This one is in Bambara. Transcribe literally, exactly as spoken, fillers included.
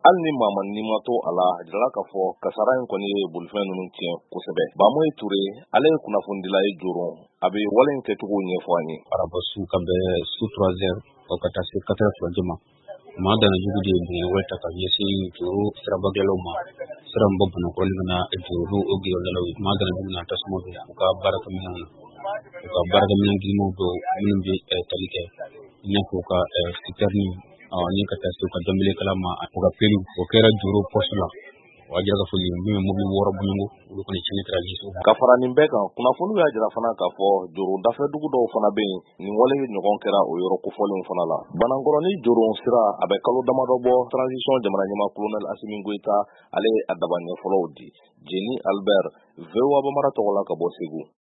hali ni maa ni ma to a la jala k'a fɔ kasara in kɔni ye bolifɛn ninnu tiɲɛ kosɛbɛ. Bamoyi Ture ale ye kunnafonidila ye Joro, a bɛ wale in kɛcogo ɲɛfɔ an ye. Arabasu ka bɛn su trois heures ka taa se quatre heures trente ma, maa dana jugu de ye bonya wɛrɛ ta ka ɲɛsin Joro sirabagɛlaw ma, sira min bɔ Bamakɔ ka na Joro o giyɔrɔdalaw ye. Maa dana jugu na tasuma bɛ u ka baarakɛminɛw na, u ka baarakɛminɛn girimanw dɔw minnu bɛ tali kɛ, i n'a fɔ u ka citernes ni ka taa se u ka dɔnbilekala ma, u ka pelle o kɛra Joro poste la. O y'a jira k'a fɔ yen min bɛ mobili wɔɔrɔ Buɲongo olu kɔni tiɲɛni kɛra ɲɛsin. Ka fara nin bɛɛ kan, kunnafoniw y'a jira fana k'a fɔ Joro dafɛdugu dɔw fana bɛ yen nin wale ɲɔgɔn kɛra o yɔrɔ kofɔlenw fana la. Banankɔrɔ ni Joro sira a bɛ kalo damadɔ bɔ transition jamana ɲɛmaa colonel Asimi Goyita ale ye a daba ɲɛfɔlɔw di. Jeni Albert, V O A Bamara tɔgɔ la ka bɔ Segu.